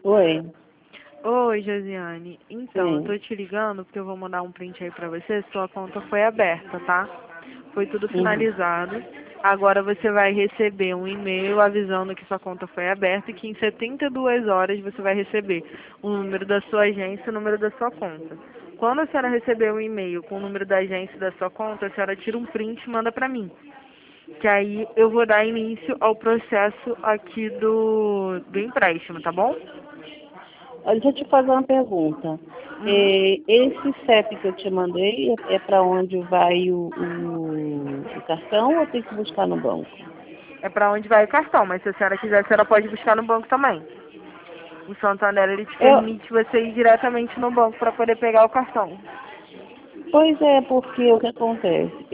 Oi, Oi, Josiane. Então, eu sim. tô te ligando porque eu vou mandar um print aí pra você. Sua conta foi aberta, tá? Foi tudo Uhum. finalizado. Agora você vai receber um e-mail avisando que sua conta foi aberta e que em 72 horas você vai receber o número da sua agência e o número da sua conta. Quando a senhora receber um e-mail com o número da agência e da sua conta, a senhora tira um print e manda pra mim. Que aí eu vou dar início ao processo aqui do empréstimo, tá bom? Olha, deixa eu te fazer uma pergunta. Uhum. Esse CEP que eu te mandei é para onde vai o cartão ou tem que buscar no banco? É pra onde vai o cartão, mas se a senhora quiser, a senhora pode buscar no banco também. O Santander, ele te Eu, permite você ir diretamente no banco para poder pegar o cartão. pois é, porque o que acontece?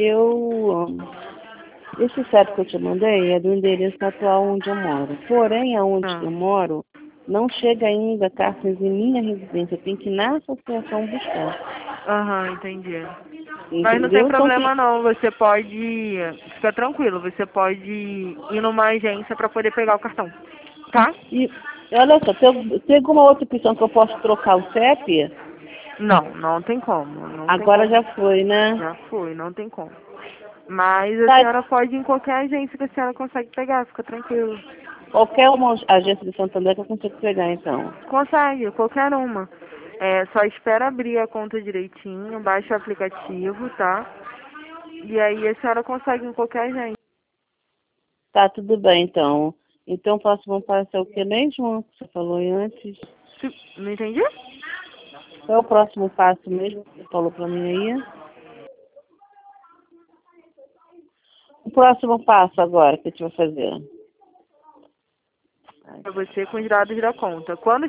Esse CEP que eu te mandei é do endereço atual onde eu moro. Porém, aonde Ah. eu moro, não chega ainda cartas em minha residência. Eu tenho que ir na associação buscar. Aham, entendi. Mas não tem Entendeu? Então, problema não, você pode, fica tranquilo, você pode ir numa agência para poder pegar o cartão, tá? e olha só, tem alguma outra opção que eu posso trocar o CEP? Não, não tem como, não tem Agora como. já foi, né? Já foi, não tem como. Mas a Tá, senhora pode ir em qualquer agência que a senhora consegue pegar, fica tranquilo. qualquer uma agência de Santander que eu consigo pegar, então. Consegue, qualquer uma. É, só espera abrir a conta direitinho, baixa o aplicativo, tá? E aí a senhora consegue em qualquer agência. Tá, tudo bem, então. Então, o próximo passo é o que mesmo que você falou aí antes? Não entendi? Qual é o próximo passo mesmo que você falou pra mim aí? O próximo passo agora que a gente vai fazer. É você com os dados da conta. Quando...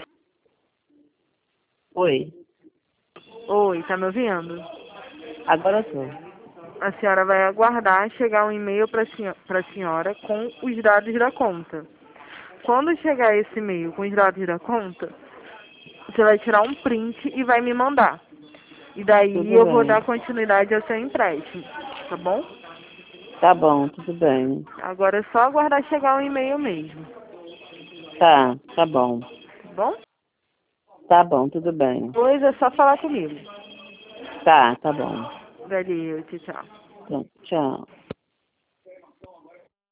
Oi, Oi, tá me ouvindo? agora eu tô. A senhora vai aguardar chegar um e-mail para senhora com os dados da conta. Quando chegar esse e-mail com os dados da conta, você vai tirar um print e vai me mandar. E daí Tudo eu vou dar bem. continuidade ao seu empréstimo, tá bom? Tá bom, tudo bem. Agora é só aguardar chegar um e-mail mesmo, Tá bom. tá bom? Tá bom, tudo bem. Depois é só falar comigo. Tá bom. Valeu, tchau, tchau. Então, tchau.